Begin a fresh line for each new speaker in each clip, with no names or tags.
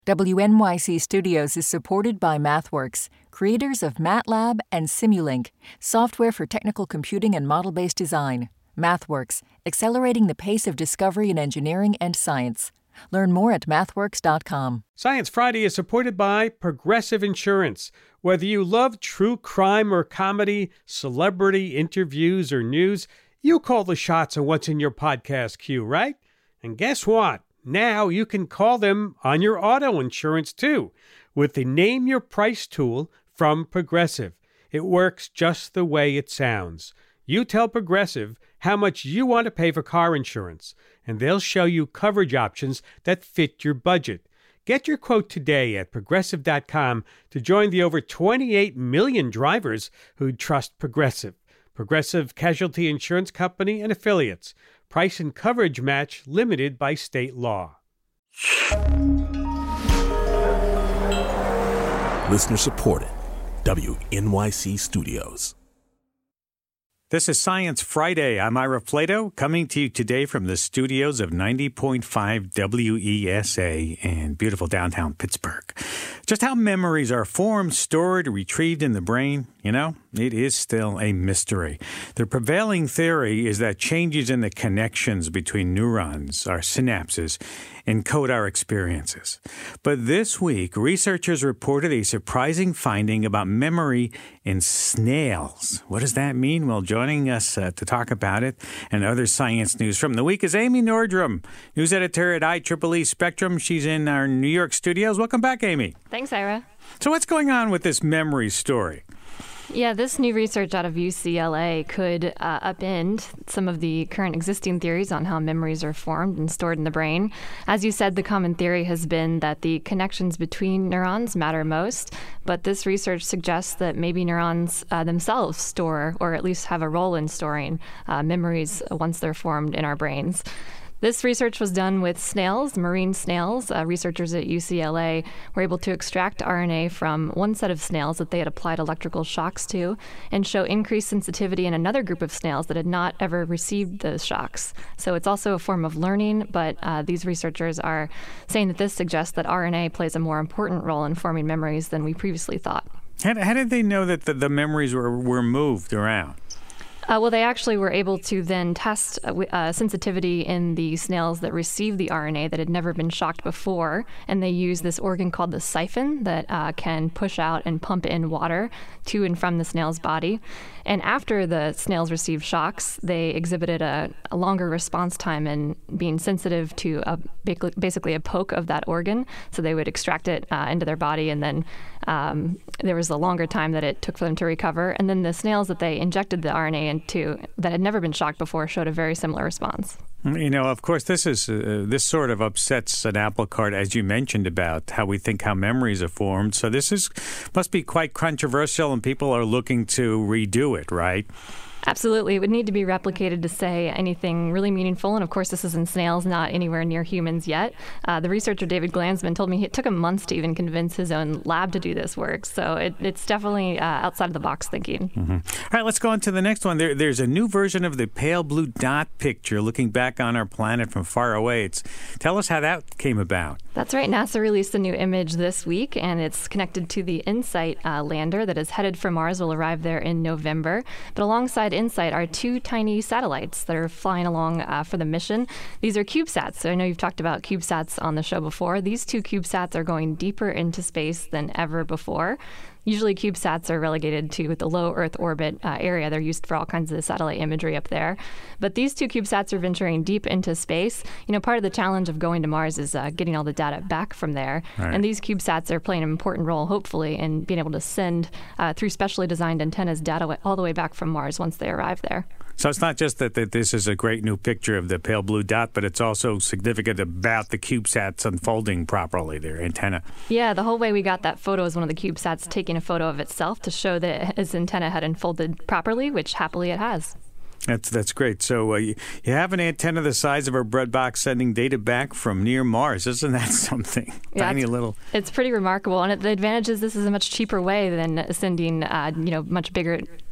WNYC Studios is supported by MathWorks, creators of MATLAB and Simulink, software for technical computing and model-based design. MathWorks, accelerating the pace of discovery in engineering and science. Learn more at mathworks.com.
Science Friday is supported by Progressive Insurance. Whether you love true crime or comedy, celebrity interviews or news, you call the shots on what's in your podcast queue, right? And guess what? Now you can call them on your auto insurance too with the Name Your Price tool from Progressive. It works just the way it sounds. You tell Progressive how much you want to pay for car insurance, and they'll show you coverage options that fit your budget. Get your quote today at Progressive.com to join the over 28 million drivers who trust Progressive. Progressive Casualty Insurance Company and Affiliates. Price and coverage match limited by state law.
Listener supported. WNYC Studios.
This is Science Friday. I'm Ira Flato, coming to you today from the studios of 90.5 WESA in beautiful downtown Pittsburgh. Just how memories are formed, stored, retrieved in the brain, it is still a mystery. The prevailing theory is that changes in the connections between neurons, our synapses, encode our experiences. But this week, researchers reported a surprising finding about memory in snails. What does that mean? Well, joining us to talk about it and other science news from the week is Amy Nordrum, news editor at IEEE Spectrum. She's in our New York studios. Welcome back, Amy.
Thanks, Ira.
So what's going on with this memory story?
Yeah, this new research out of UCLA could upend some of the current existing theories on how memories are formed and stored in the brain. As you said, the common theory has been that the connections between neurons matter most, but this research suggests that maybe neurons themselves store, or at least have a role in storing, memories once they're formed in our brains. This research was done with snails, marine snails. Researchers at UCLA were able to extract RNA from one set of snails that they had applied electrical shocks to and show increased sensitivity in another group of snails that had not ever received those shocks. So it's also a form of learning, but these researchers are saying that this suggests that RNA plays a more important role in forming memories than we previously thought.
How did they know that the memories were moved around?
Well, they actually were able to then test sensitivity in the snails that received the RNA that had never been shocked before, and they used this organ called the siphon that can push out and pump in water to and from the snail's body. And after the snails received shocks, they exhibited a longer response time in being sensitive to basically a poke of that organ. So they would extract it into their body, and then there was a longer time that it took for them to recover. And then the snails that they injected the RNA into that had never been shocked before showed a very similar response.
Of course, this sort of upsets an apple cart, as you mentioned, about how we think how memories are formed. So this must be quite controversial, and people are looking to redo it, right?
Absolutely. It would need to be replicated to say anything really meaningful. And of course, this is in snails, not anywhere near humans yet. The researcher David Glansman told me it took him months to even convince his own lab to do this work. So it's definitely outside of the box thinking.
Mm-hmm. All right, let's go on to the next one. There's a new version of the pale blue dot picture looking back on our planet from far away. Tell us how that came about.
That's right. NASA released a new image this week, and it's connected to the InSight lander that is headed for Mars. Will arrive there in November. But alongside InSight are two tiny satellites that are flying along for the mission. These are CubeSats. So I know you've talked about CubeSats on the show before. These two CubeSats are going deeper into space than ever before. Usually CubeSats are relegated to the low Earth orbit area. They're used for all kinds of satellite imagery up there. But these two CubeSats are venturing deep into space. Part of the challenge of going to Mars is getting all the data back from there. Right. And these CubeSats are playing an important role, hopefully, in being able to send, through specially designed antennas, data all the way back from Mars once they arrive there.
So it's not just that this is a great new picture of the pale blue dot, but it's also significant about the CubeSats unfolding properly, their antenna.
Yeah, the whole way we got that photo is one of the CubeSats taking a photo of itself to show that its antenna had unfolded properly, which happily it has.
That's great. So you have an antenna the size of a bread box sending data back from near Mars. Isn't that something?
Yeah,
Tiny little.
It's pretty remarkable. And the advantage is this is a much cheaper way than sending much bigger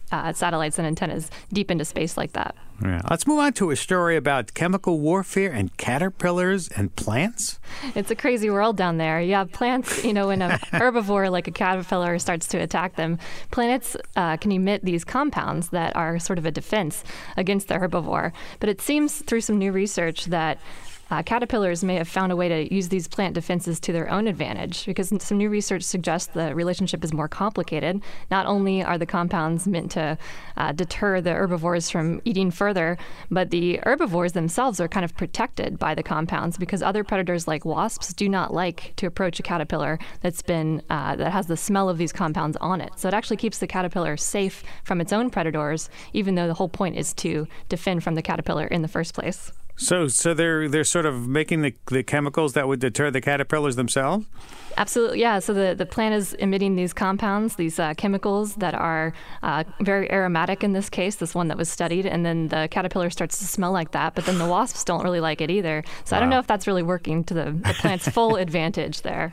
satellites and antennas deep into space like that.
Yeah. Let's move on to a story about chemical warfare and caterpillars and plants.
It's a crazy world down there. You have plants, when a herbivore like a caterpillar starts to attack them, plants can emit these compounds that are sort of a defense against the herbivore. But it seems through some new research that caterpillars may have found a way to use these plant defenses to their own advantage, because some new research suggests the relationship is more complicated. Not only are the compounds meant to deter the herbivores from eating further, but the herbivores themselves are kind of protected by the compounds, because other predators like wasps do not like to approach a caterpillar that has the smell of these compounds on it. So it actually keeps the caterpillar safe from its own predators, even though the whole point is to defend from the caterpillar in the first place.
So they're sort of making the chemicals that would deter the caterpillars themselves?
Absolutely, yeah. So the plant is emitting these compounds, these chemicals that are very aromatic in this case, this one that was studied, and then the caterpillar starts to smell like that, but then the wasps don't really like it either. So I don't know if that's really working to the plant's full advantage there.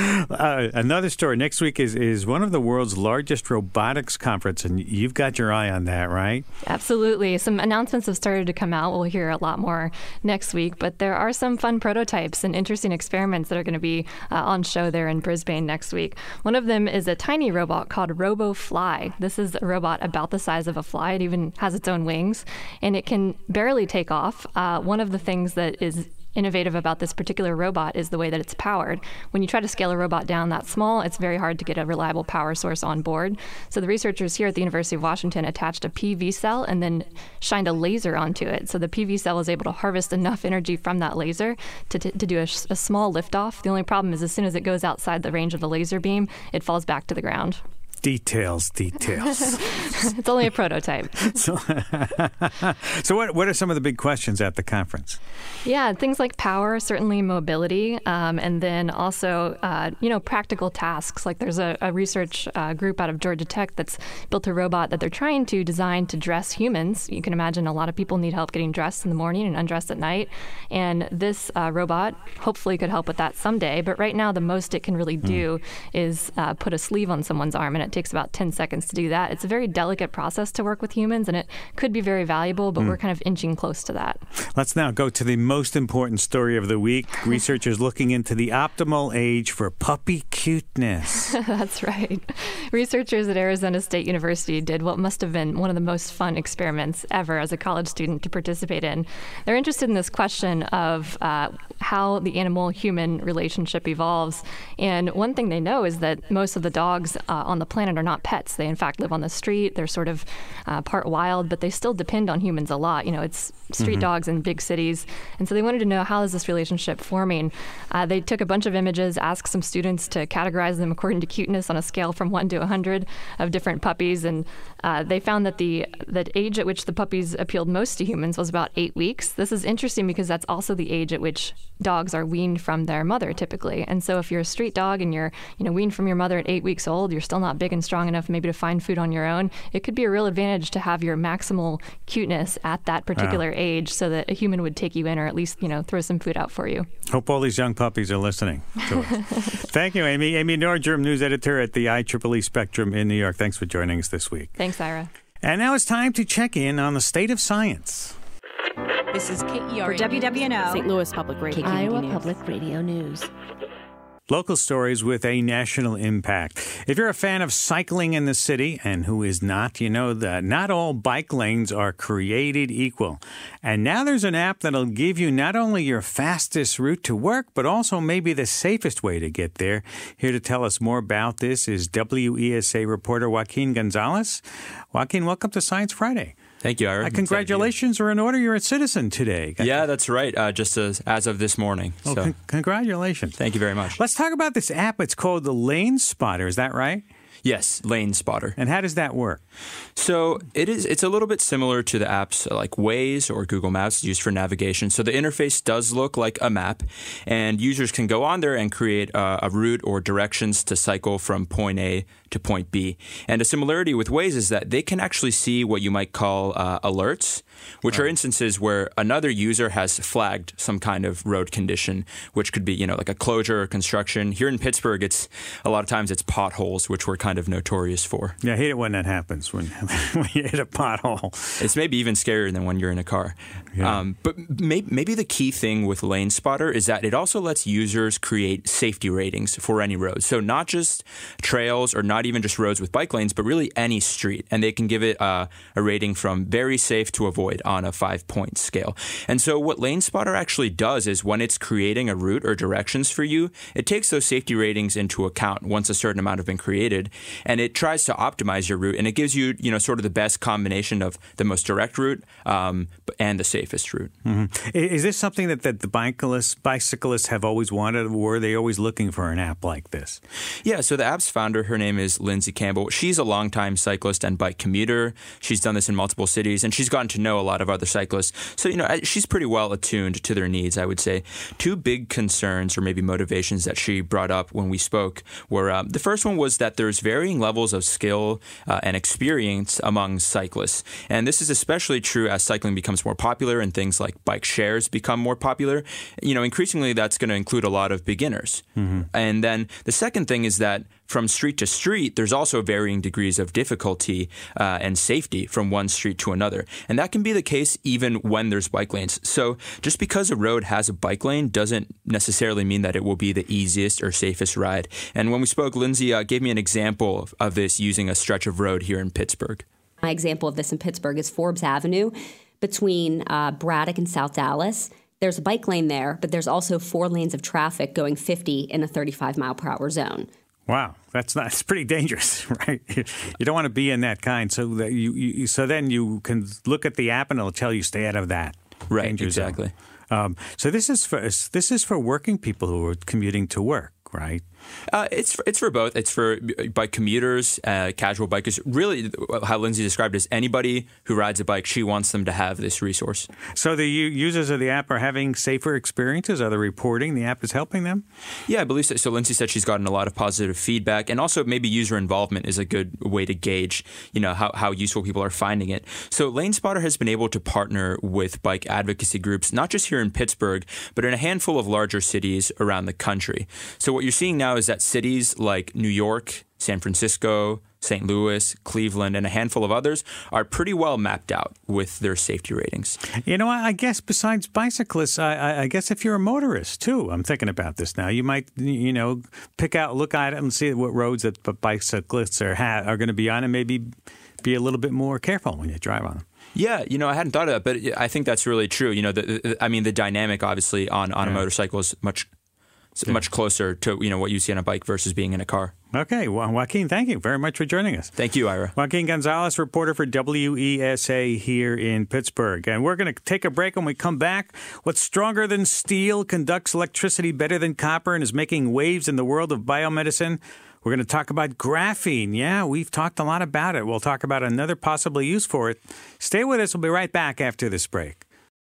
Another story next week is one of the world's largest robotics conference, and you've got your eye on that, right?
Absolutely. Some announcements have started to come out. We'll hear a lot more next week, but there are some fun prototypes and interesting experiments that are going to be on show there in Brisbane next week. One of them is a tiny robot called RoboFly. This is a robot about the size of a fly. It even has its own wings, and it can barely take off. One of the things that is innovative about this particular robot is the way that it's powered. When you try to scale a robot down that small, it's very hard to get a reliable power source on board. So the researchers here at the University of Washington attached a PV cell and then shined a laser onto it. So the PV cell was able to harvest enough energy from that laser to do a small liftoff. The only problem is as soon as it goes outside the range of the laser beam, it falls back to the ground.
Details.
It's only a prototype.
So what are some of the big questions at the conference?
Yeah, things like power, certainly mobility, and then also, practical tasks. Like there's a research group out of Georgia Tech that's built a robot that they're trying to design to dress humans. You can imagine a lot of people need help getting dressed in the morning and undressed at night. And this robot hopefully could help with that someday. But right now, the most it can really do is put a sleeve on someone's arm, and it takes about 10 seconds to do that. It's a very delicate process to work with humans, and it could be very valuable, but we're kind of inching close to that.
Let's now go to the most important story of the week. Researchers looking into the optimal age for puppy cuteness.
That's right. Researchers at Arizona State University did what must have been one of the most fun experiments ever as a college student to participate in. They're interested in this question of how the animal-human relationship evolves. And one thing they know is that most of the dogs on the planet are not pets. They, in fact, live on the street. They're sort of part wild, but they still depend on humans a lot. It's street dogs in big cities. And so they wanted to know, how is this relationship forming? They took a bunch of images, asked some students to categorize them according to cuteness on a scale from 1 to 100 of different puppies. And they found that the age at which the puppies appealed most to humans was about 8 weeks. This is interesting because that's also the age at which dogs are weaned from their mother typically. And so if you're a street dog and you're weaned from your mother at 8 weeks old, you're still not big and strong enough maybe to find food on your own. It could be a real advantage to have your maximal cuteness at that particular age so that a human would take you in, or at least, throw some food out for you.
Hope all these young puppies are listening to us. Thank you, Amy. Amy Nordrum, news editor at the IEEE Spectrum in New York. Thanks for joining us this week.
Thanks, Ira.
And now it's time to check in on the state of science.
This is KERA for WWNO, St. Louis Public Radio,
Iowa Public Radio News.
Local stories with a national impact. If you're a fan of cycling in the city, and who is not, you know that not all bike lanes are created equal. And now there's an app that'll give you not only your fastest route to work, but also maybe the safest way to get there. Here to tell us more about this is WESA reporter Joaquin Gonzalez. Joaquin, welcome to Science Friday.
Thank you, Ira.
Congratulations are in order. You're a citizen today.
Yeah, that's right. Just as of this morning.
Well, congratulations.
Thank you very much.
Let's talk about this app. It's called the Lane Spotter. Is that right?
Yes, Lane Spotter.
And how does that work?
So it's a little bit similar to the apps like Waze or Google Maps used for navigation. So the interface does look like a map, and users can go on there and create a route or directions to cycle from point A to point B. And a similarity with Waze is that they can actually see what you might call alerts, which are instances where another user has flagged some kind of road condition, which could be, like a closure or construction. Here in Pittsburgh, a lot of times it's potholes, which we're kind kind of notorious for.
Yeah, I hate it when that happens, when you hit a pothole.
It's maybe even scarier than when you're in a car.
Yeah.
But maybe the key thing with Lane Spotter is that it also lets users create safety ratings for any road. So not just trails or not even just roads with bike lanes, but really any street. And they can give it a rating from very safe to avoid on a 5-point scale. And so what Lane Spotter actually does is when it's creating a route or directions for you, it takes those safety ratings into account once a certain amount have been created, and it tries to optimize your route, and it gives you, sort of the best combination of the most direct route and the safest route.
Mm-hmm. Is this something that the bicyclists have always wanted, or were they always looking for an app like this?
Yeah, so the app's founder, her name is Lindsay Campbell. She's a longtime cyclist and bike commuter. She's done this in multiple cities, and she's gotten to know a lot of other cyclists. So, she's pretty well attuned to their needs, I would say. Two big concerns or maybe motivations that she brought up when we spoke were the first one was that there's varying levels of skill and experience among cyclists. And this is especially true as cycling becomes more popular and things like bike shares become more popular. Increasingly that's going to include a lot of beginners. Mm-hmm. And then the second thing is that from street to street, there's also varying degrees of difficulty and safety from one street to another. And that can be the case even when there's bike lanes. So just because a road has a bike lane doesn't necessarily mean that it will be the easiest or safest ride. And when we spoke, Lindsay gave me an example of this using a stretch of road here in Pittsburgh.
My example of this in Pittsburgh is Forbes Avenue between Braddock and South Dallas. There's a bike lane there, but there's also 4 lanes of traffic going 50 in a 35-mile-per-hour zone.
Wow, that's pretty dangerous, right? You don't want to be in that kind. So that so then you can look at the app and it'll tell you stay out of that.
Right, exactly.
So this is for working people who are commuting to work, right?
It's for both. It's for bike commuters, casual bikers. Really, how Lindsay described it is anybody who rides a bike, she wants them to have this resource.
So the users of the app are having safer experiences? Are they reporting the app is helping them?
Yeah, I believe so. So Lindsay said she's gotten a lot of positive feedback, and also maybe user involvement is a good way to gauge, how useful people are finding it. So Lane Spotter has been able to partner with bike advocacy groups, not just here in Pittsburgh, but in a handful of larger cities around the country. So what you're seeing now is that cities like New York, San Francisco, St. Louis, Cleveland, and a handful of others are pretty well mapped out with their safety ratings.
I guess besides bicyclists, I guess if you're a motorist too, I'm thinking about this now. You might, look at it and see what roads that bicyclists are going to be on, and maybe be a little bit more careful when you drive on them.
Yeah, I hadn't thought of that, but I think that's really true. The dynamic obviously on a motorcycle is much closer to what you see on a bike versus being in a car.
Okay, well, Joaquin, thank you very much for joining us.
Thank you, Ira.
Joaquin Gonzalez, reporter for WESA here in Pittsburgh. And we're going to take a break. When we come back, what's stronger than steel, conducts electricity better than copper, and is making waves in the world of biomedicine? We're going to talk about graphene. Yeah, we've talked a lot about it. We'll talk about another possible use for it. Stay with us. We'll be right back after this break.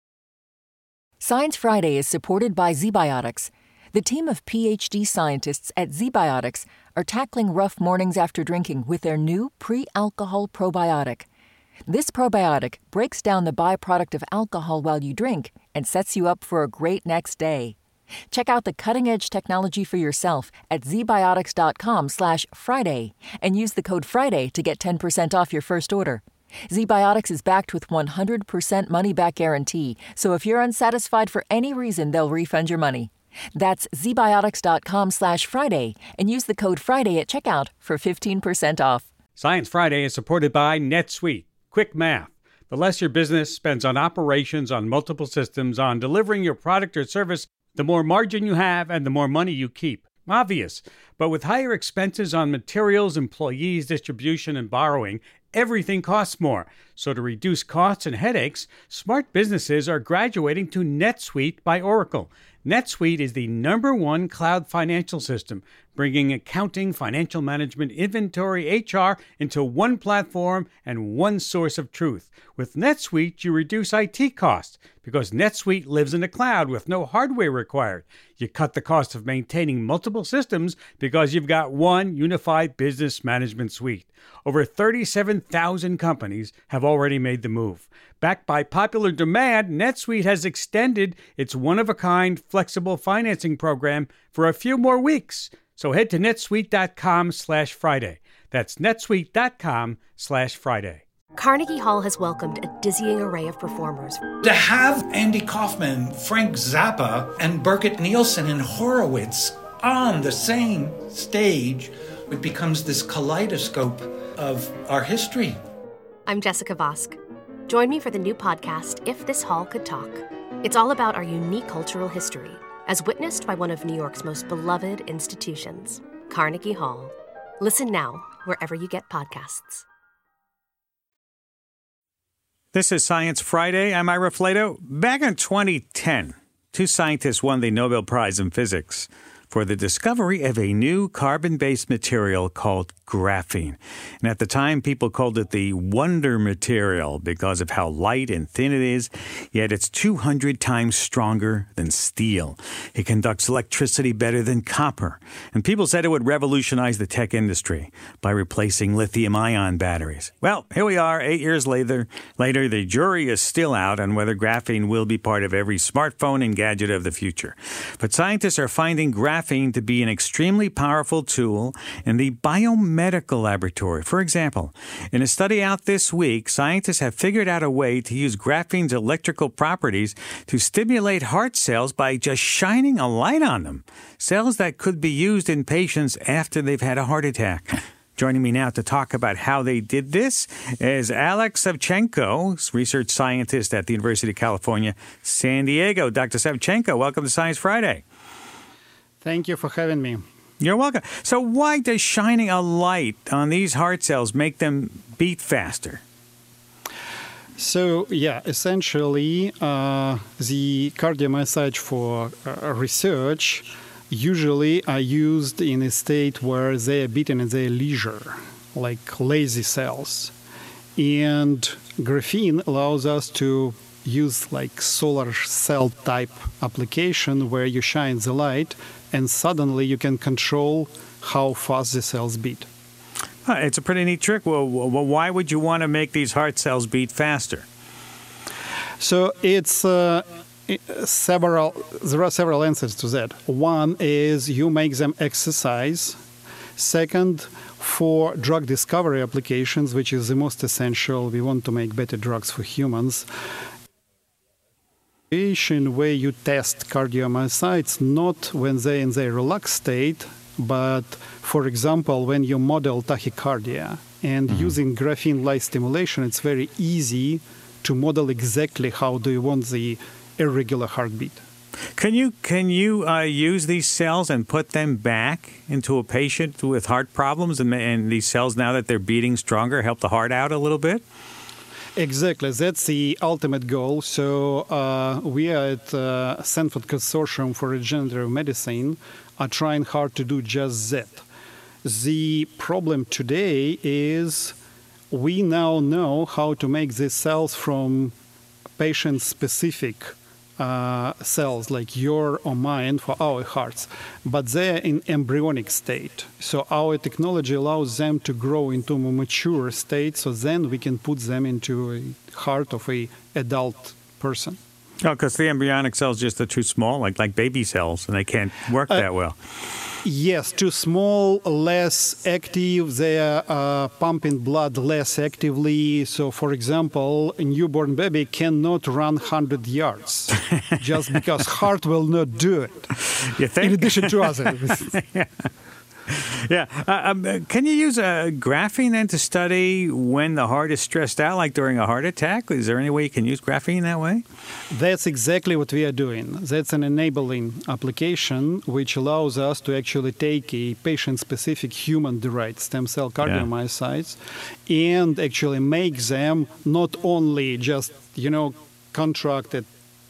Science Friday is supported by ZBiotics. The team of PhD scientists at ZBiotics are tackling rough mornings after drinking with their new pre-alcohol probiotic. This probiotic breaks down the byproduct of alcohol while you drink and sets you up for a great next day. Check out the cutting-edge technology for yourself at zbiotics.com/Friday and use the code Friday to get 10% off your first order. ZBiotics is backed with 100% money-back guarantee, so if you're unsatisfied for any reason, they'll refund your money. That's zbiotics.com/Friday and use the code Friday at checkout for 15% off.
Science Friday is supported by NetSuite. Quick math. The less your business spends on operations, on multiple systems, on delivering your product or service, the more margin you have and the more money you keep. Obvious. But with higher expenses on materials, employees, distribution, and borrowing, everything costs more. So to reduce costs and headaches, smart businesses are graduating to NetSuite by Oracle. NetSuite is the #1 cloud financial system, bringing accounting, financial management, inventory, HR into one platform and one source of truth. With NetSuite, you reduce IT costs because NetSuite lives in the cloud with no hardware required. You cut the cost of maintaining multiple systems because you've got one unified business management suite. Over 37,000 companies have already made the move. Backed by popular demand, NetSuite has extended its one-of-a-kind flexible financing program for a few more weeks. So head to netsuite.com/Friday. That's netsuite.com/Friday.
Carnegie Hall has welcomed a dizzying array of performers.
To have Andy Kaufman, Frank Zappa, and Birgit Nielsen and Horowitz on the same stage, it becomes this kaleidoscope of our history.
I'm Jessica Vosk. Join me for the new podcast, If This Hall Could Talk. It's all about our unique cultural history, as witnessed by one of New York's most beloved institutions, Carnegie Hall. Listen now, wherever you get podcasts.
This is Science Friday. I'm Ira Flato. Back in 2010, two scientists won the Nobel Prize in Physics for the discovery of a new carbon-based material called graphene. And at the time, people called it the wonder material because of how light and thin it is, yet it's 200 times stronger than steel. It conducts electricity better than copper. And people said it would revolutionize the tech industry by replacing lithium-ion batteries. Well, here we are, 8 years later. The jury is still out on whether graphene will be part of every smartphone and gadget of the future. But scientists are finding graphene to be an extremely powerful tool in the biomedical laboratory. For example, in a study out this week, scientists have figured out a way to use graphene's electrical properties to stimulate heart cells by just shining a light on them. Cells that could be used in patients after they've had a heart attack. Joining me now to talk about how they did this is Alex Savchenko, research scientist at the University of California, San Diego. Dr. Savchenko, welcome to Science Friday.
Thank you for having me.
You're welcome. So why does shining a light on these heart cells make them beat faster?
So, essentially, the cardiomyocytes for research usually are used in a state where they are beaten at their leisure, like lazy cells. And graphene allows us to use like solar cell type application where you shine the light and suddenly you can control how fast the cells beat.
It's a pretty neat trick. Well, why would you want to make these heart cells beat faster?
So it's there are several answers to that. One is you make them exercise. Second, for drug discovery applications, which is the most essential, we want to make better drugs for humans. Where you test cardiomyocytes not when they're in their relaxed state, but, for example, when you model tachycardia. And using graphene light stimulation, it's very easy to model exactly how do you want the irregular heartbeat.
Can you use these cells and put them back into a patient with heart problems, and these cells, now that they're beating stronger, help the heart out a little bit?
Exactly. That's the ultimate goal. So we are at Stanford Consortium for Regenerative Medicine are trying hard to do just that. The problem today is we now know how to make these cells from patient-specific cells like your or mine for our hearts, but they're in embryonic state. So our technology allows them to grow into a mature state, so then we can put them into a heart of an adult person.
Oh, because the embryonic cells just are too small, like baby cells, and they can't work that well.
Yes, too small, less active. They are pumping blood less actively. So, for example, a newborn baby cannot run 100 yards just because heart will not do it.
You think?
In addition to others.
Yeah. Can you use graphene then to study when the heart is stressed out, like during a heart attack? Is there any way you can use graphene that way?
That's exactly what we are doing. That's an enabling application which allows us to actually take a patient-specific human-derived stem cell cardiomyocytes and actually make them not only just, contracted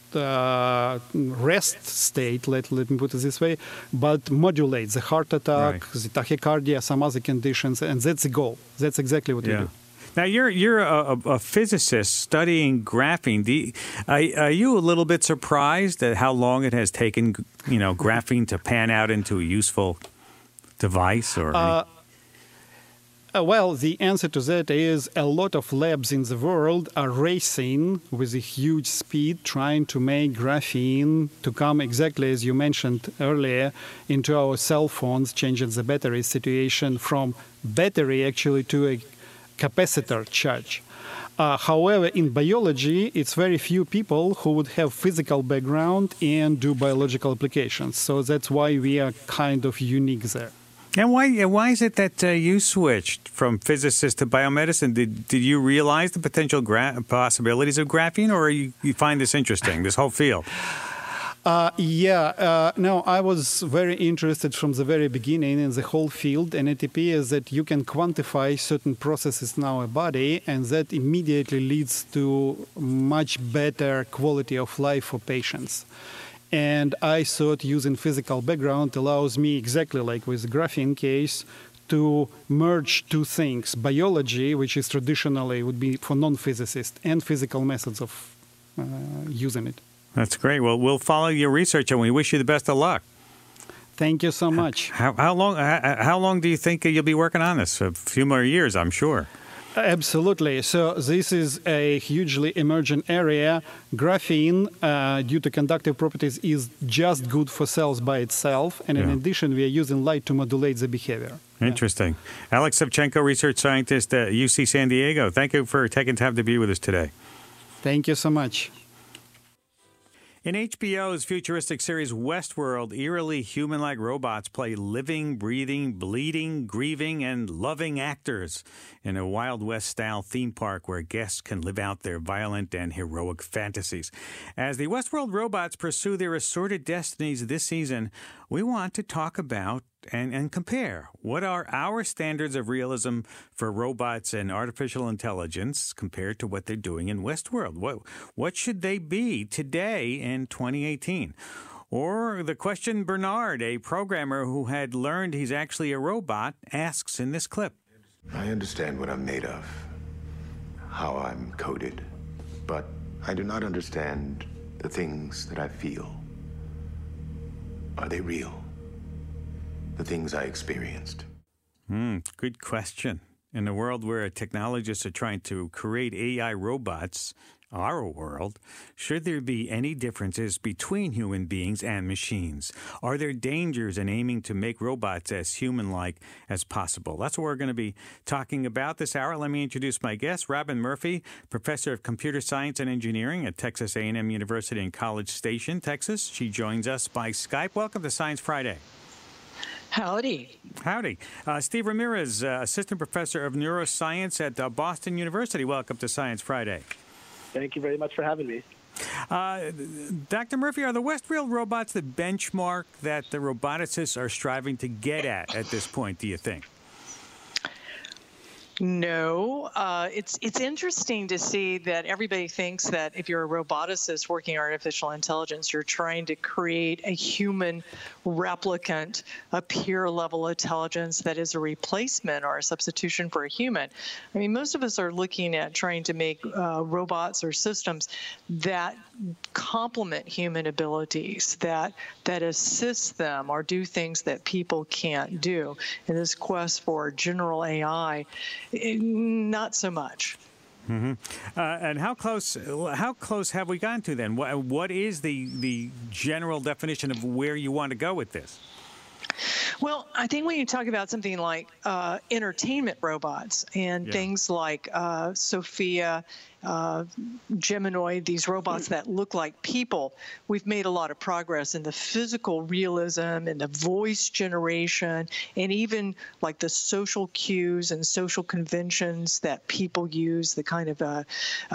rest state, let me put it this way, but modulate the heart attack, the tachycardia, some other conditions, and that's the goal. That's exactly what we do.
Now, you're a physicist studying graphene. Are you a little bit surprised at how long it has taken, graphene to pan out into a useful device? Or
Well, the answer to that is a lot of labs in the world are racing with a huge speed, trying to make graphene to come exactly as you mentioned earlier into our cell phones, changing the battery situation from battery actually to a capacitor charge. However, in biology, it's very few people who would have physical background and do biological applications. So that's why we are kind of unique there.
And why is it that you switched from physicist to biomedicine? Did you realize the potential possibilities of graphene, or you find this interesting, this whole field?
No, I was very interested from the very beginning in the whole field, and ATP is that you can quantify certain processes in our body, and that immediately leads to much better quality of life for patients. And I thought using physical background allows me, exactly like with the graphene case, to merge two things: biology, which is traditionally would be for non-physicists, and physical methods of using it.
That's great. Well, we'll follow your research, and we wish you the best of luck.
Thank you so much.
How long do you think you'll be working on this? A few more years, I'm sure.
Absolutely. So this is a hugely emerging area. Graphene, due to conductive properties, is just good for cells by itself. And in addition, we are using light to modulate the behavior.
Interesting. Alex Savchenko, research scientist at UC San Diego. Thank you for taking time to be with us today.
Thank you so much.
In HBO's futuristic series Westworld, eerily human-like robots play living, breathing, bleeding, grieving, and loving actors in a Wild West-style theme park where guests can live out their violent and heroic fantasies. As the Westworld robots pursue their assorted destinies this season, we want to talk about and compare what are our standards of realism for robots and artificial intelligence compared to what they're doing in Westworld. What should they be today in 2018? Or the question Bernard, a programmer who had learned he's actually a robot, asks in this clip.
I understand what I'm made of, how I'm coded, but I do not understand the things that I feel. Are they real? The things I experienced?
Good question. In a world where technologists are trying to create AI robots, our world, should there be any differences between human beings and machines? Are there dangers in aiming to make robots as human-like as possible? That's what we're going to be talking about this hour. Let me introduce my guest, Robin Murphy, professor of computer science and engineering at Texas A&M University in College Station, Texas. She joins us by Skype. Welcome to Science Friday.
Howdy.
Howdy. Steve Ramirez, assistant professor of neuroscience at Boston University. Welcome to Science Friday.
Thank you very much for having me.
Dr. Murphy, are the Westworld robots the benchmark that the roboticists are striving to get at this point, do you think?
No. It's interesting to see that everybody thinks that if you're a roboticist working artificial intelligence, you're trying to create a human replicant, a peer-level intelligence that is a replacement or a substitution for a human. I mean, most of us are looking at trying to make robots or systems that complement human abilities, that assist them or do things that people can't do. In this quest for general AI, not so much.
Mm-hmm. And how close have we gotten to then? What is the general definition of where you want to go with this?
Well, I think when you talk about something like entertainment robots and things like Sophia, Geminoid, these robots that look like people, we've made a lot of progress in the physical realism and the voice generation and even like the social cues and social conventions that people use, the kind of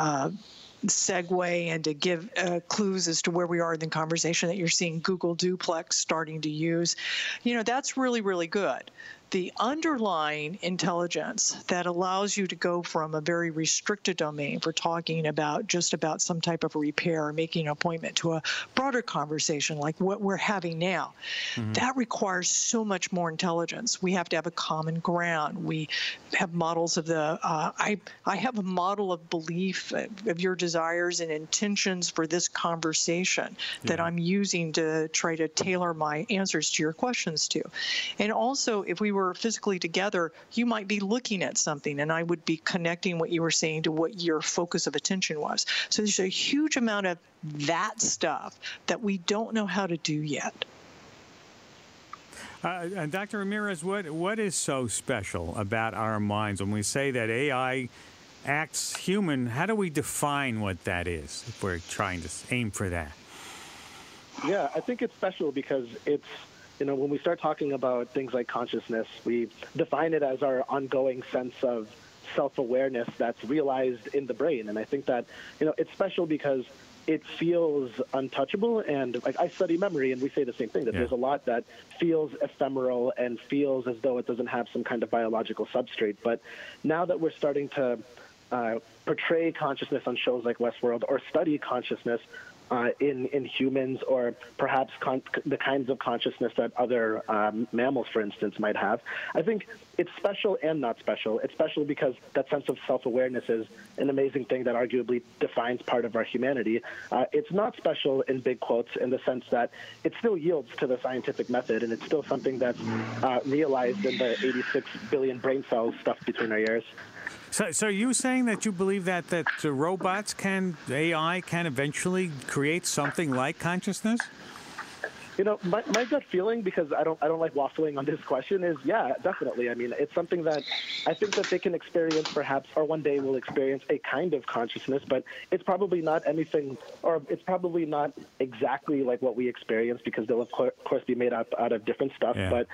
segue and to give clues as to where we are in the conversation that you're seeing Google Duplex starting to use. You know, that's really, really good. The underlying intelligence that allows you to go from a very restricted domain for talking about just about some type of repair or making an appointment to a broader conversation like what we're having now, that requires so much more intelligence. We have to have a common ground. We have models of the, I have a model of belief of your desires and intentions for this conversation that I'm using to try to tailor my answers to your questions to. And also, if we were physically together, you might be looking at something, and I would be connecting what you were saying to what your focus of attention was. So there's a huge amount of that stuff that we don't know how to do yet.
Dr. Ramirez, what is so special about our minds when we say that AI acts human? How do we define what that is if we're trying to aim for that?
Yeah, I think it's special because it's, when we start talking about things like consciousness, we define it as our ongoing sense of self-awareness that's realized in the brain. And I think that, it's special because it feels untouchable. And like I study memory, and we say the same thing, that there's a lot that feels ephemeral and feels as though it doesn't have some kind of biological substrate. But now that we're starting to portray consciousness on shows like Westworld, or study consciousness in humans, or perhaps the kinds of consciousness that other mammals, for instance, might have, I think it's special and not special. It's special because that sense of self-awareness is an amazing thing that arguably defines part of our humanity. It's not special, in big quotes, in the sense that it still yields to the scientific method, and it's still something that's realized in the 86 billion brain cells stuffed between our ears.
So are you saying that you believe that robots AI can eventually create something like consciousness?
My gut feeling, because I don't like waffling on this question, is yeah, definitely. I mean, it's something that I think that they can experience, perhaps, or one day will experience a kind of consciousness, but it's probably not anything, or it's probably not exactly like what we experience, because they'll of course be made up out of different stuff. Yeah. But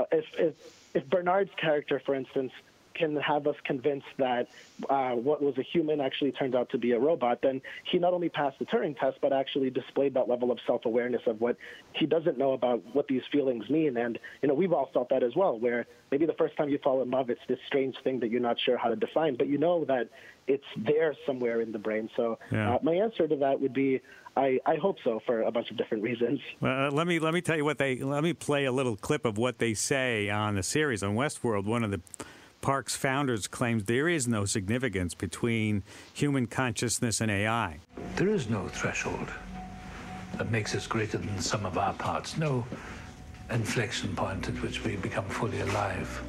if Bernard's character, for instance, can have us convinced that what was a human actually turned out to be a robot, then he not only passed the Turing test, but actually displayed that level of self-awareness of what he doesn't know about what these feelings mean. And, we've all felt that as well, where maybe the first time you fall in love, it's this strange thing that you're not sure how to define, but you know that it's there somewhere in the brain. So my answer to that would be, I hope so, for a bunch of different reasons.
Well, let me tell you let me play a little clip of what they say on the series on Westworld. One of the park's founders claims there is no significance between human consciousness and AI.
There is no threshold that makes us greater than the sum of our parts, no inflection point at which we become fully alive.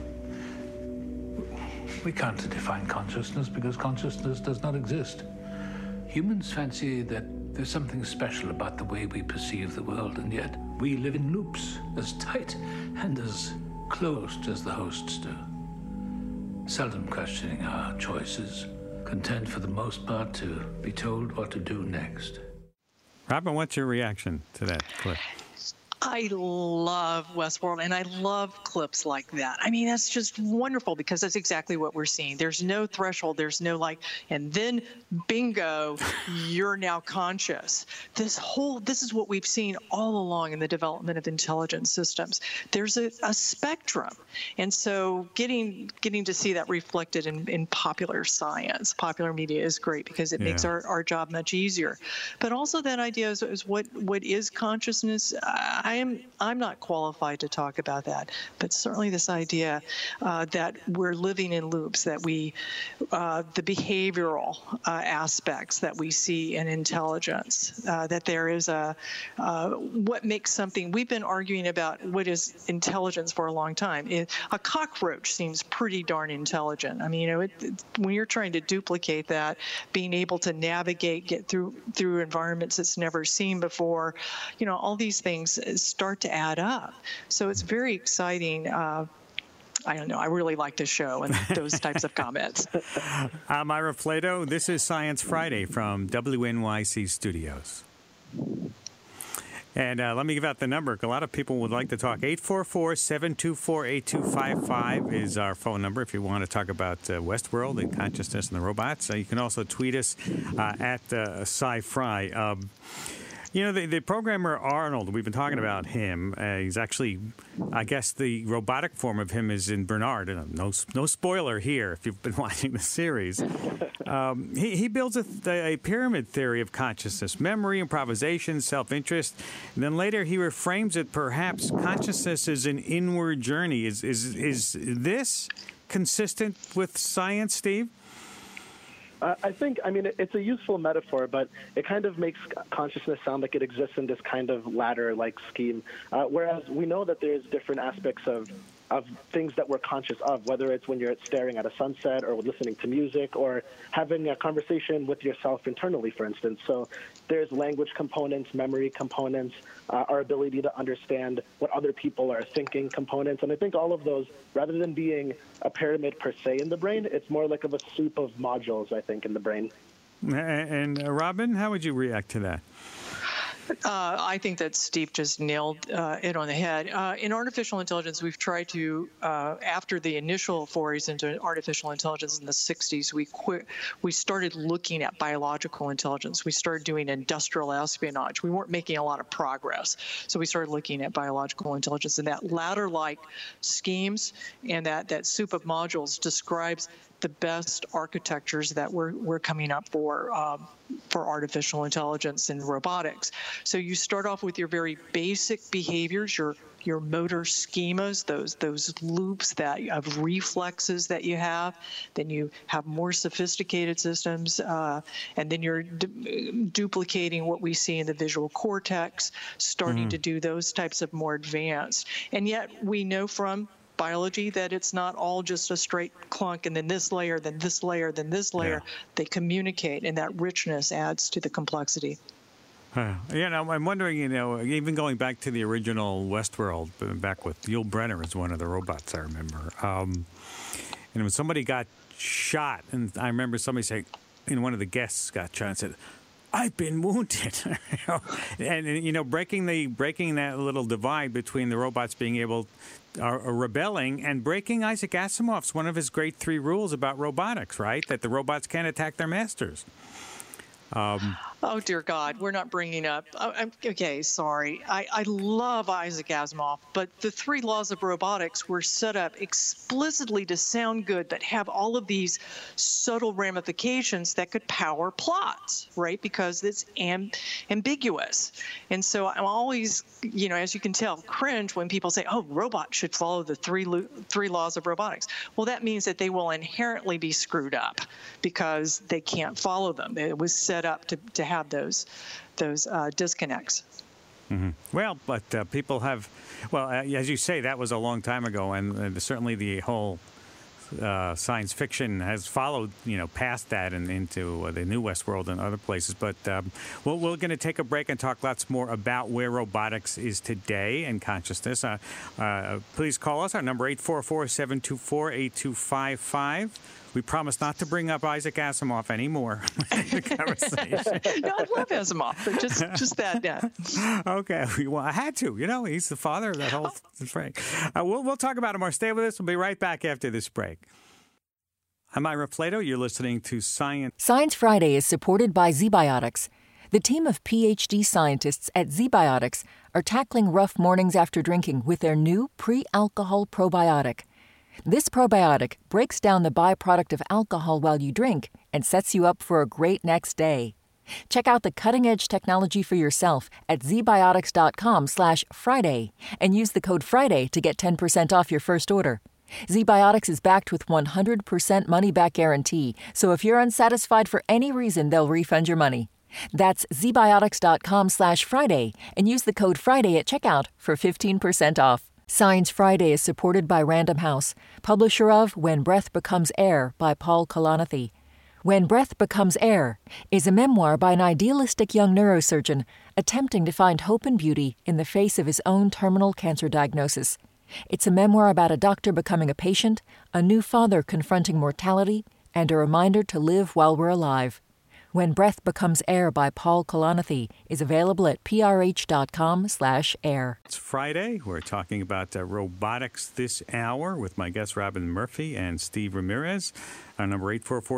We can't define consciousness because consciousness does not exist. Humans fancy that there's something special about the way we perceive the world, and yet we live in loops as tight and as closed as the hosts do. Seldom questioning our choices, content for the most part to be told what to do next.
Robin, what's your reaction to that clip?
I love Westworld, and I love clips like that. I mean, that's just wonderful because that's exactly what we're seeing. There's no threshold. There's no and then bingo, you're now conscious. This is what we've seen all along in the development of intelligence systems. There's a spectrum. And so getting to see that reflected in popular science, popular media is great because it makes our job much easier. But also that idea is what is consciousness? I'm not qualified to talk about that, but certainly this idea that we're living in loops, that the behavioral aspects that we see in intelligence, that there is what makes something. We've been arguing about what is intelligence for a long time. A cockroach seems pretty darn intelligent. I mean, when you're trying to duplicate that, being able to navigate, get through environments it's never seen before, all these things start to add up. So it's very exciting. I don't know. I really like the show and those types of comments.
I'm Ira Flato. This is Science Friday from WNYC Studios. And let me give out the number. A lot of people would like to talk. 844-724-8255 is our phone number if you want to talk about Westworld and consciousness and the robots. You can also tweet us at Sci-Fry. The programmer Arnold, we've been talking about him. He's actually, I guess the robotic form of him is in Bernard. No spoiler here if you've been watching the series. He builds a pyramid theory of consciousness, memory, improvisation, self-interest. And then later he reframes it, perhaps consciousness is an inward journey. Is this consistent with science, Steve?
I think, it's a useful metaphor, but it kind of makes consciousness sound like it exists in this kind of ladder-like scheme, whereas we know that there's different aspects of things that we're conscious of, whether it's when you're staring at a sunset or listening to music or having a conversation with yourself internally, for instance. So there's language components, memory components, our ability to understand what other people are thinking components. And I think all of those, rather than being a pyramid per se in the brain, it's more like of a soup of modules, I think, in the brain.
And Robin, how would you react to that?
I think that Steve just nailed it on the head. In artificial intelligence, we've tried to, after the initial forays into artificial intelligence in the 60s, we started looking at biological intelligence. We started doing industrial espionage. We weren't making a lot of progress. So we started looking at biological intelligence. And that ladder-like schemes and that soup of modules describes the best architectures that we're coming up for artificial intelligence and robotics. So you start off with your very basic behaviors, your motor schemas, those loops of reflexes that you have. Then you have more sophisticated systems, and then you're duplicating what we see in the visual cortex, starting to do those types of more advanced. And yet we know from biology that it's not all just a straight clunk and then this layer, then this layer, then this layer. Yeah. They communicate, and that richness adds to the complexity.
I'm wondering, even going back to the original Westworld, back with Yul Brynner as one of the robots, I remember. And when somebody got shot, and I remember somebody saying, one of the guests got shot and said, "I've been wounded," and breaking that little divide between the robots being able, rebelling, and breaking Isaac Asimov's one of his great 3 rules about robotics, right? That the robots can't attack their masters.
Oh, dear God, we're not bringing up. Okay, sorry. I love Isaac Asimov, but the 3 laws of robotics were set up explicitly to sound good, but have all of these subtle ramifications that could power plots, right? Because it's ambiguous. And so I'm always, as you can tell, cringe when people say, oh, robots should follow the 3 laws of robotics. Well, that means that they will inherently be screwed up because they can't follow them. It was set up to have those disconnects.
Mm-hmm. Well, but people have, as you say, that was a long time ago, and certainly the whole science fiction has followed, past that and into the new Westworld and other places. But we're going to take a break and talk lots more about where robotics is today and consciousness. Please call us. Our number 844-724-8255. We promise not to bring up Isaac Asimov anymore in the conversation.
No, I love Asimov, but just that. Yeah.
Okay. Well, I had to. He's the father of that whole thing. We'll talk about it more. Stay with us. We'll be right back after this break. I'm Ira Flato. You're listening to Science.
Science Friday is supported by ZBiotics. The team of PhD scientists at ZBiotics are tackling rough mornings after drinking with their new pre-alcohol probiotic. This probiotic breaks down the byproduct of alcohol while you drink and sets you up for a great next day. Check out the cutting-edge technology for yourself at zbiotics.com/Friday and use the code Friday to get 10% off your first order. ZBiotics is backed with 100% money-back guarantee, so if you're unsatisfied for any reason, they'll refund your money. That's zbiotics.com/Friday and use the code Friday at checkout for 15% off. Science Friday is supported by Random House, publisher of When Breath Becomes Air by Paul Kalanithi. When Breath Becomes Air is a memoir by an idealistic young neurosurgeon attempting to find hope and beauty in the face of his own terminal cancer diagnosis. It's a memoir about a doctor becoming a patient, a new father confronting mortality, and a reminder to live while we're alive. When Breath Becomes Air by Paul Kalanithi is available at prh.com/air.
It's Friday. We're talking about robotics this hour with my guests Robin Murphy and Steve Ramirez. Our number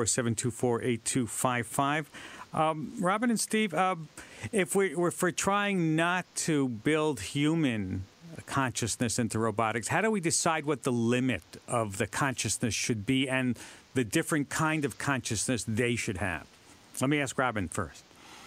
844-724-8255. Robin and Steve, if we're trying not to build human consciousness into robotics, how do we decide what the limit of the consciousness should be and the different kind of consciousness they should have? Let me ask Robin first.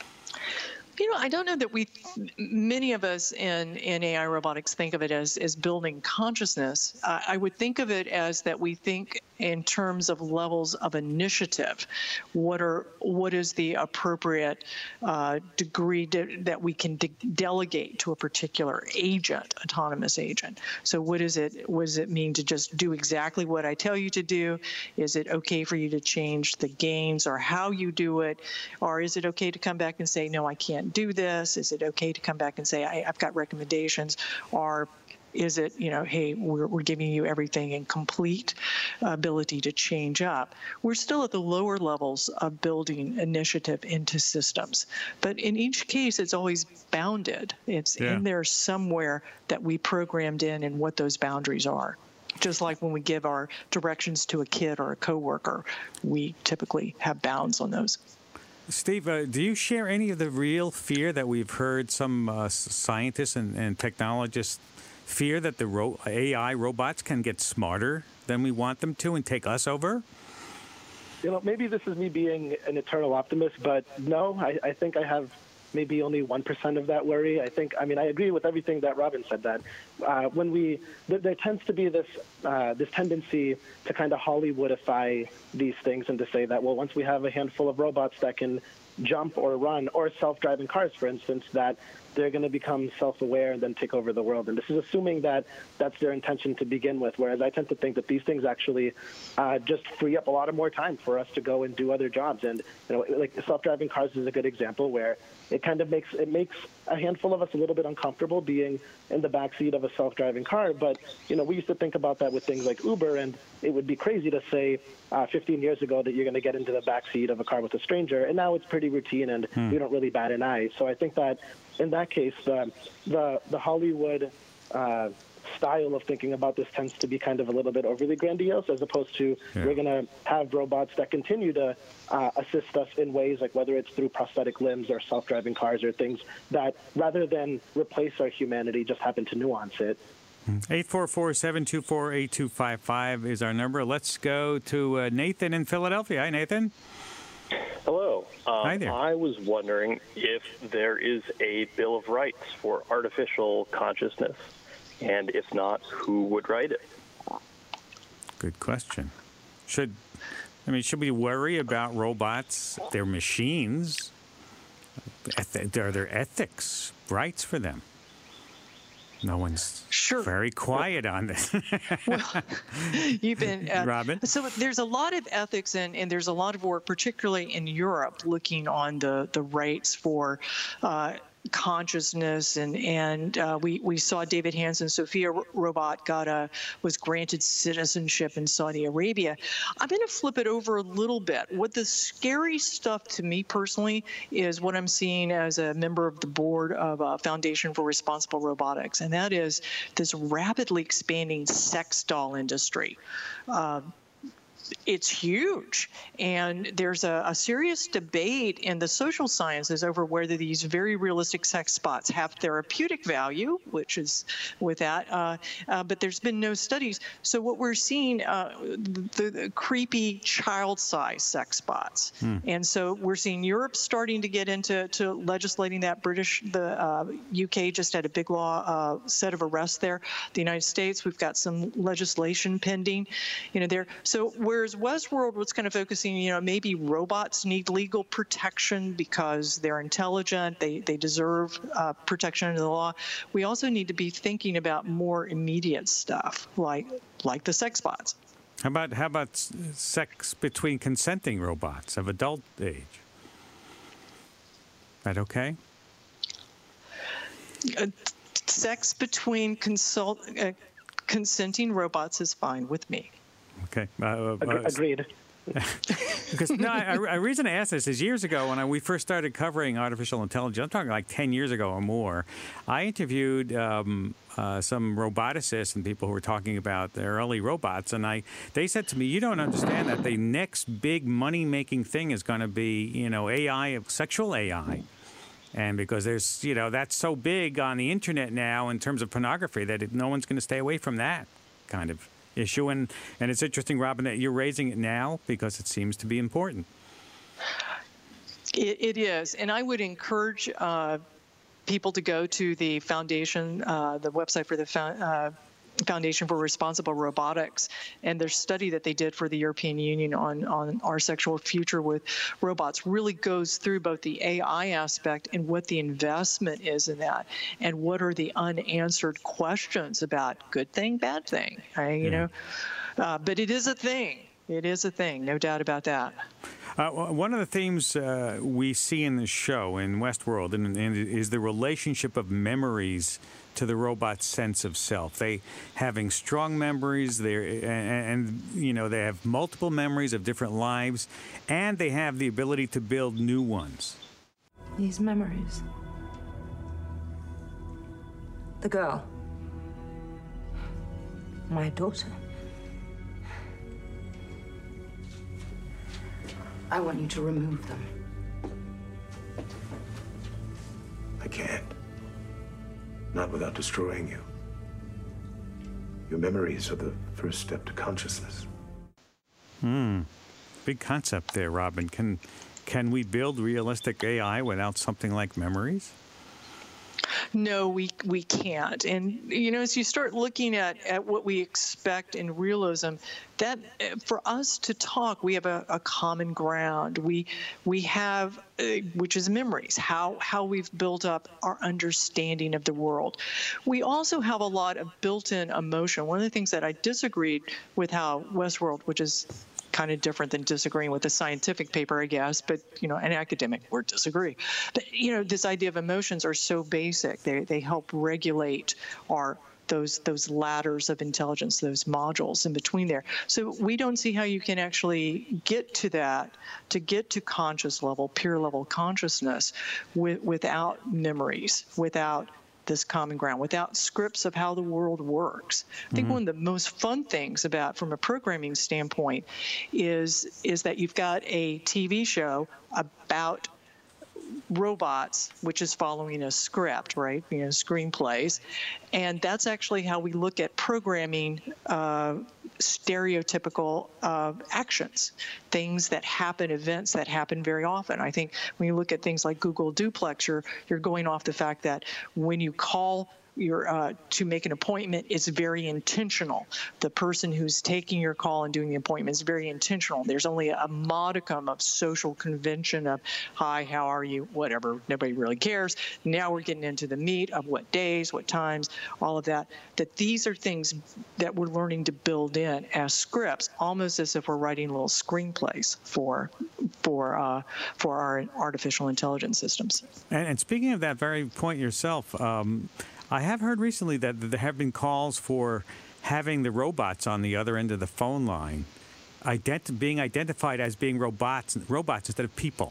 I don't know that many of us in AI robotics think of it as building consciousness. I would think of it as that we think in terms of levels of initiative. What is the appropriate degree that we can delegate to a particular agent, autonomous agent? So what does it mean to just do exactly what I tell you to do? Is it okay for you to change the gains or how you do it? Or is it okay to come back and say, no, I can't do this? Is it okay to come back and say, I've got recommendations? Or is it, hey, we're giving you everything in complete ability to change up? We're still at the lower levels of building initiative into systems. But in each case, it's always bounded. It's in there somewhere that we programmed in and what those boundaries are. Just like when we give our directions to a kid or a coworker, we typically have bounds on those.
Steve, do you share any of the real fear that we've heard some scientists and technologists fear that the AI robots can get smarter than we want them to and take us over?
Maybe this is me being an eternal optimist, but no, I think I have maybe only 1% of that worry. I agree with everything that Robin said, that there tends to be this tendency to kind of Hollywoodify these things and to say that, well, once we have a handful of robots that can jump or run, or self-driving cars, for instance, that they're going to become self-aware and then take over the world. And this is assuming that that's their intention to begin with, whereas I tend to think that these things actually just free up a lot of more time for us to go and do other jobs. And like self-driving cars is a good example where it kind of makes a handful of us a little bit uncomfortable being in the backseat of a self-driving car. But we used to think about that with things like Uber, and it would be crazy to say 15 years ago that you're going to get into the backseat of a car with a stranger, and now it's pretty routine and we don't really bat an eye. So I think that in that case, the Hollywood style of thinking about this tends to be kind of a little bit overly grandiose, as opposed to we're going to have robots that continue to assist us in ways like whether it's through prosthetic limbs or self-driving cars or things that, rather than replace our humanity, just happen to nuance it.
844-724-8255 is our number. Let's go to Nathan in Philadelphia. Hi, Nathan.
Hello.
Hi there.
I was wondering if there is a Bill of Rights for artificial consciousness, and if not, who would write it?
Good question. Should we worry about robots? They're machines. Are there ethics, rights for them? No one's very quiet on this.
Well, you've been,
Robin?
So there's a lot of ethics and there's a lot of work, particularly in Europe, looking on the rights for consciousness, and we saw David Hansen, Sophia robot was granted citizenship in Saudi Arabia. I'm going to flip it over a little bit. What the scary stuff to me personally is what I'm seeing as a member of the board of Foundation for Responsible Robotics, and that is this rapidly expanding sex doll industry. It's huge, and there's a serious debate in the social sciences over whether these very realistic sex spots have therapeutic value, which is with that, but there's been no studies. So what we're seeing, the creepy child-size sex spots, and so we're seeing Europe starting to get into legislating that. The UK just had a big law set of arrests there. The United States, we've got some legislation pending, there. So whereas Westworld was kind of focusing, maybe robots need legal protection because they're intelligent, they deserve protection under the law. We also need to be thinking about more immediate stuff, like the sex bots.
How about sex between consenting robots of adult age? That okay?
Sex between consenting robots is fine with me.
Okay.
Agreed.
Because a reason I asked this is years ago when we first started covering artificial intelligence, I'm talking like 10 years ago or more, I interviewed some roboticists and people who were talking about their early robots, and they said to me, you don't understand that the next big money-making thing is going to be, AI, sexual AI. And because there's, that's so big on the internet now in terms of pornography that no one's going to stay away from that kind of issue. And it's interesting, Robin, that you're raising it now because it seems to be important.
It is. And I would encourage people to go to the foundation, the website for the Foundation for Responsible Robotics, and their study that they did for the European Union on our sexual future with robots really goes through both the AI aspect and what the investment is in that, and what are the unanswered questions about good thing, bad thing. But it is a thing. It is a thing, no doubt about that.
One of the themes we see in the show in Westworld and is the relationship of memories to the robot's sense of self. They having strong memories, they have multiple memories of different lives, and they have the ability to build new ones.
These memories. The girl. My daughter. I want you to remove them.
I can't. Not without destroying you. Your memories are the first step to consciousness.
Big concept there, Robin. Can we build realistic AI without something like memories?
No, we can't. And, as you start looking at what we expect in realism, that for us to talk, we have a common ground. We have, which is memories, how we've built up our understanding of the world. We also have a lot of built-in emotion. One of the things that I disagreed with how Westworld, which is kind of different than disagreeing with a scientific paper, I guess, but, an academic would disagree. But, this idea of emotions are so basic. They help regulate those ladders of intelligence, those modules in between there. So we don't see how you can actually get to that, to get to conscious level, pure level consciousness without memories, without this common ground, without scripts of how the world works. I think one of the most fun things from a programming standpoint is that you've got a TV show about robots, which is following a script, right? Screenplays. And that's actually how we look at programming stereotypical actions, things that happen, events that happen very often. I think when you look at things like Google Duplex, you're going off the fact that when you call to make an appointment, it's very intentional. The person who's taking your call and doing the appointment is very intentional. There's only a modicum of social convention of, hi, how are you, whatever. Nobody really cares. Now we're getting into the meat of what days, what times, all of that. That these are things that we're learning to build in as scripts, almost as if we're writing little screenplays for our artificial intelligence systems.
And speaking of that very point yourself, I have heard recently that there have been calls for having the robots on the other end of the phone line being identified as being robots instead of people.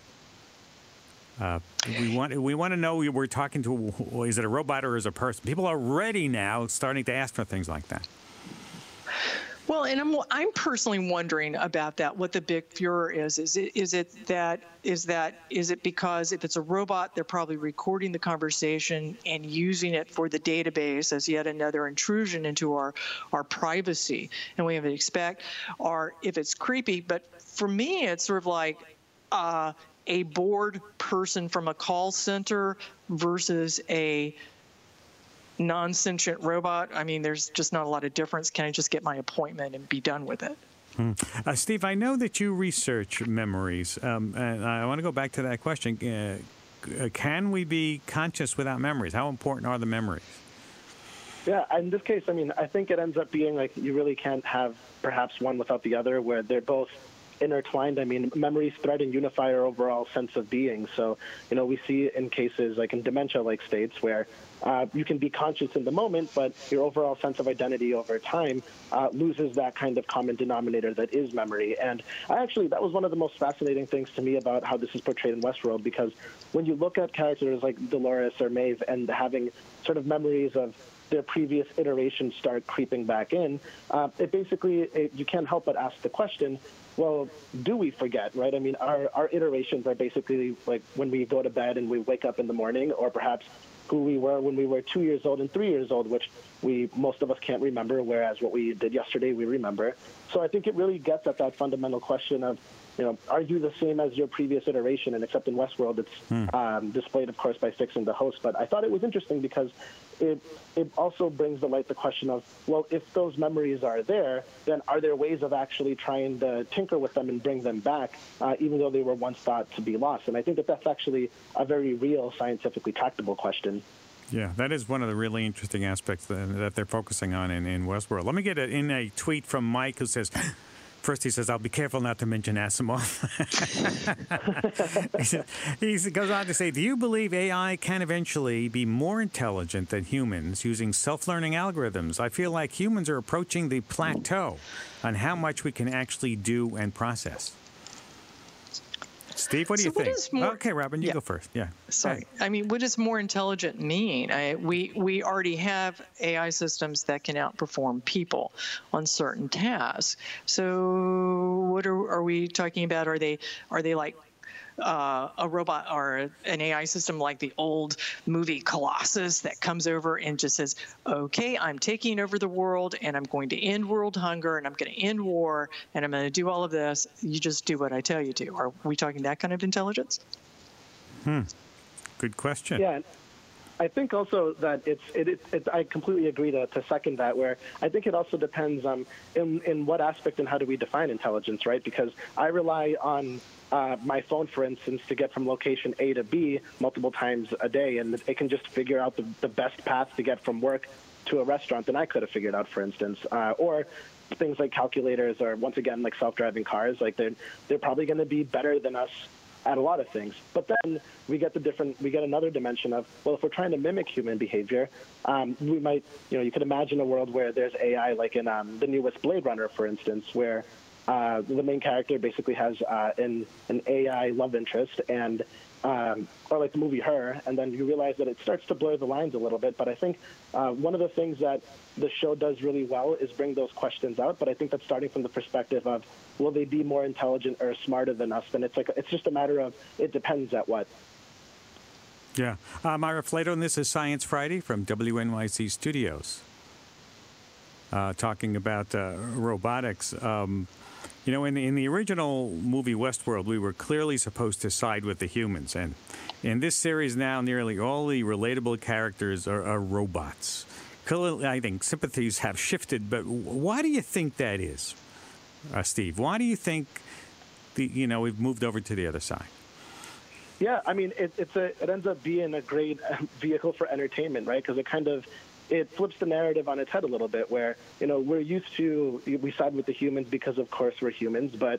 We want to know we're talking to, is it a robot or is it a person? People are already now starting to ask for things like that.
Well, and I'm personally wondering about that. What the big furor is it because if it's a robot, they're probably recording the conversation and using it for the database as yet another intrusion into our privacy, and we have to expect, or if it's creepy. But for me, it's sort of like a bored person from a call center versus a non-sentient robot. I mean, there's just not a lot of difference. Can I just get my appointment and be done with it?
Steve, I know that you research memories, and I want to go back to that question. Can we be conscious without memories? How important are the memories?
Yeah, in this case, I mean, I think it ends up being like you really can't have perhaps one without the other, where they're both intertwined. I mean, memories thread and unify our overall sense of being. So, we see in cases like in dementia-like states where you can be conscious in the moment, but your overall sense of identity over time loses that kind of common denominator that is memory. And that was one of the most fascinating things to me about how this is portrayed in Westworld, because when you look at characters like Dolores or Maeve and having sort of memories of their previous iterations start creeping back in, you can't help but ask the question, well, do we forget, right? I mean, our iterations are basically like when we go to bed and we wake up in the morning, or perhaps who we were when we were 2 years old and 3 years old, which most of us can't remember, whereas what we did yesterday we remember. So I think it really gets at that fundamental question of, are you the same as your previous iteration? And except in Westworld, it's displayed, of course, by Fix and the host. But I thought it was interesting because it also brings to light the question of, well, if those memories are there, then are there ways of actually trying to tinker with them and bring them back, even though they were once thought to be lost? And I think that that's actually a very real, scientifically tractable question.
Yeah, that is one of the really interesting aspects that they're focusing on in Westworld. Let me get in a tweet from Mike who says, first he says, I'll be careful not to mention Asimov. he goes on to say, do you believe AI can eventually be more intelligent than humans using self-learning algorithms? I feel like humans are approaching the plateau on how much we can actually do and process. Steve, what do you think? Okay, Robin, you go first. Yeah.
Sorry. I mean, what does more intelligent mean? We already have AI systems that can outperform people on certain tasks. So what are we talking about? Are they like a robot or an AI system like the old movie Colossus that comes over and just says, okay, I'm taking over the world and I'm going to end world hunger and I'm going to end war and I'm going to do all of this. You just do what I tell you to. Are we talking that kind of intelligence?
Good question.
Yeah. I think also that I completely agree to second that, where I think it also depends in what aspect and how do we define intelligence, right? Because I rely on my phone, for instance, to get from location A to B multiple times a day, and it can just figure out the best path to get from work to a restaurant than I could have figured out, for instance. Or things like calculators, or once again, like self-driving cars, like they're probably going to be better than us at a lot of things. But then we get another dimension of, well, if we're trying to mimic human behavior, we might, you could imagine a world where there's AI, like in the newest Blade Runner, for instance, where the main character basically has an AI love interest, and or like the movie Her, and then you realize that it starts to blur the lines a little bit. But I think one of the things that the show does really well is bring those questions out. But I think that's starting from the perspective of, will they be more intelligent or smarter than us? Then it's just a matter of, it depends at what.
Yeah. Myra Flato, and this is Science Friday from WNYC Studios, talking about robotics. In the original movie Westworld, we were clearly supposed to side with the humans. And in this series now, nearly all the relatable characters are robots. Clearly, I think sympathies have shifted, but why do you think that is, Steve? Why do you think we've moved over to the other side?
Yeah, I mean, it ends up being a great vehicle for entertainment, right? Because it flips the narrative on its head a little bit, where, we're used to, we side with the humans because, of course, we're humans. But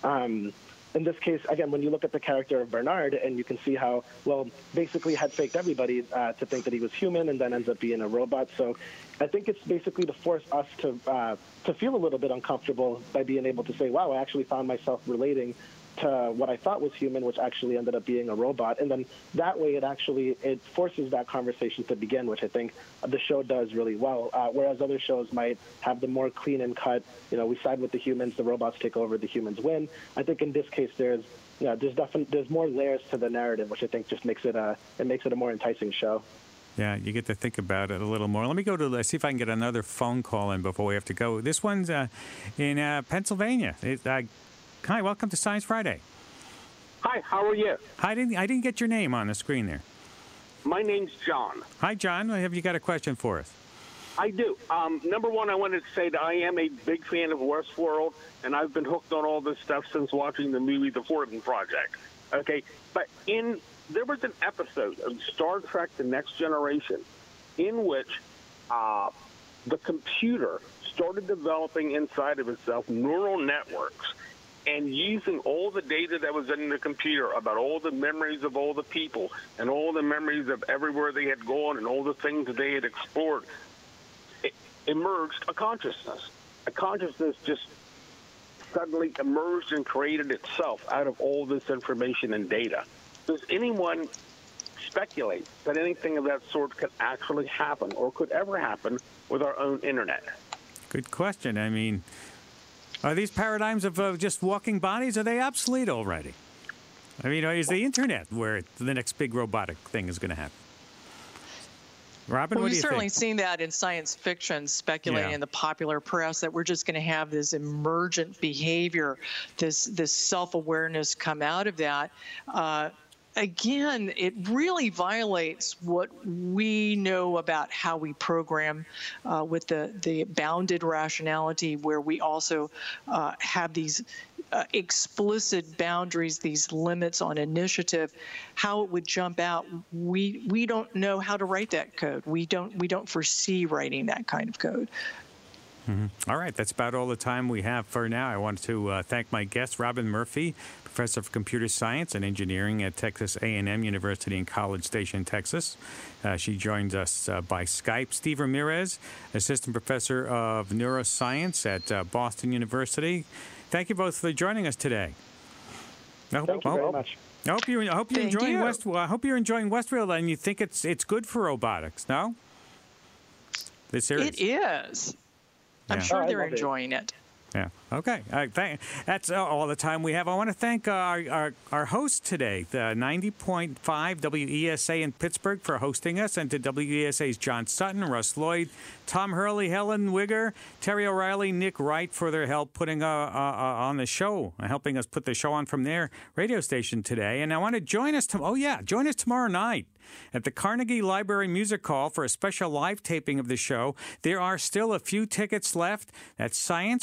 in this case, again, when you look at the character of Bernard, and you can see how, well, basically had faked everybody to think that he was human and then ends up being a robot. So I think it's basically to force us to feel a little bit uncomfortable by being able to say, wow, I actually found myself relating to what I thought was human, which actually ended up being a robot. And then that way it forces that conversation to begin, which I think the show does really well. Whereas other shows might have the more clean and cut, we side with the humans, the robots take over, the humans win. I think in this case there's more layers to the narrative, which I think just makes it a more enticing show.
Yeah, you get to think about it a little more. Let me go to see if I can get another phone call in before we have to go. This one's in Pennsylvania. Hi, welcome to Science Friday.
Hi, how are you?
I didn't get your name on the screen there.
My name's John.
Hi, John. Have you got a question for us?
I do. Number one, I wanted to say that I am a big fan of Westworld, and I've been hooked on all this stuff since watching the movie The Thornton Project. Okay, but there was an episode of Star Trek The Next Generation in which the computer started developing inside of itself neural networks and using all the data that was in the computer about all the memories of all the people and all the memories of everywhere they had gone and all the things that they had explored, it emerged a consciousness. A consciousness just suddenly emerged and created itself out of all this information and data. Does anyone speculate that anything of that sort could actually happen or could ever happen with our own internet?
Good question. I mean, are these paradigms of just walking bodies, are they obsolete already? I mean, is the internet where the next big robotic thing is going to happen? Robin, what do you think?
We've certainly seen that in science fiction, speculating in the popular press that we're just going to have this emergent behavior, this self-awareness come out of that. again, it really violates what we know about how we program with the bounded rationality, where we also have these explicit boundaries, these limits on initiative. How it would jump out, we don't know how to write that code. We don't foresee writing that kind of code.
All right, that's about all the time we have for now. I want to thank my guest, Robin Murphy, Professor of Computer Science and Engineering at Texas A&M University in College Station, Texas. She joins us by Skype. Steve Ramirez, Assistant Professor of Neuroscience at Boston University. Thank you both for joining us today.
Thank you very much.
I hope you're enjoying Westfield. I hope you're enjoying Westfield, and you think it's good for robotics. No, this series.
It is. I'm sure they're enjoying it.
Yeah. Okay. That's all the time we have. I want to thank our host today, the 90.5 WESA in Pittsburgh, for hosting us, and to WESA's John Sutton, Russ Lloyd, Tom Hurley, Helen Wigger, Terry O'Reilly, Nick Wright for their help putting on the show, helping us put the show on from their radio station today. And I want to join us tomorrow night at the Carnegie Library Music Hall for a special live taping of the show. There are still a few tickets left. That's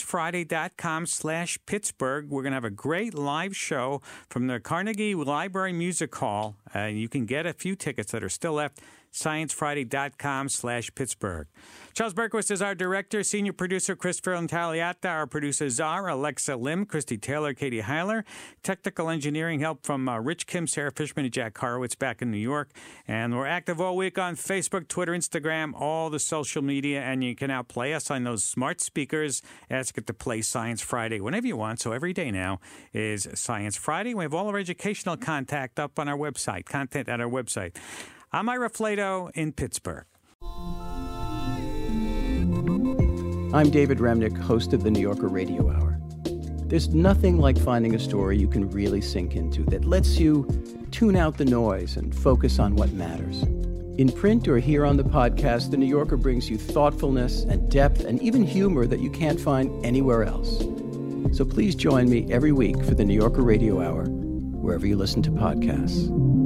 sciencefriday.com/Pittsburgh. We're going to have a great live show from the Carnegie Library Music Hall. You can get a few tickets that are still left. sciencefriday.com/Pittsburgh. Charles Berquist is our director. Senior producer Christopher Intagliata. Our producers are Alexa Lim, Christy Taylor, Katie Heiler. Technical engineering help from Rich Kim, Sarah Fishman, and Jack Horowitz back in New York. And we're active all week on Facebook, Twitter, Instagram, all the social media. And you can now play us on those smart speakers. Ask it to play Science Friday whenever you want. So every day now is Science Friday. We have all our educational content at our website. I'm Ira Flato in Pittsburgh.
I'm David Remnick, host of the New Yorker Radio Hour. There's nothing like finding a story you can really sink into that lets you tune out the noise and focus on what matters. In print or here on the podcast, the New Yorker brings you thoughtfulness and depth and even humor that you can't find anywhere else. So please join me every week for the New Yorker Radio Hour, wherever you listen to podcasts.